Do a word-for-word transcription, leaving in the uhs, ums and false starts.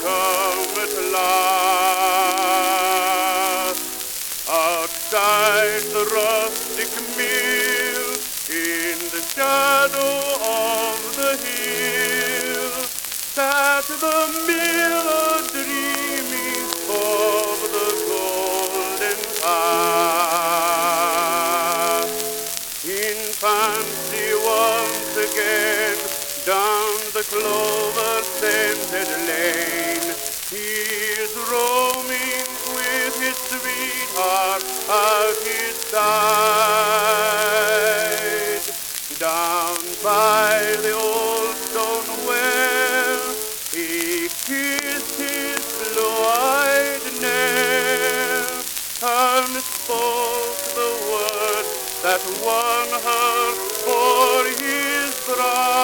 come at last. Outside the rustic mill, in the shadow of the hill, sat the miller dreaming of the golden past. In fancy once again, down the clover-scented lane, he's roaming with his sweetheart at his side. Down by the old stone well, he kissed his blue-eyed Nell, and spoke the words that won her for his bride.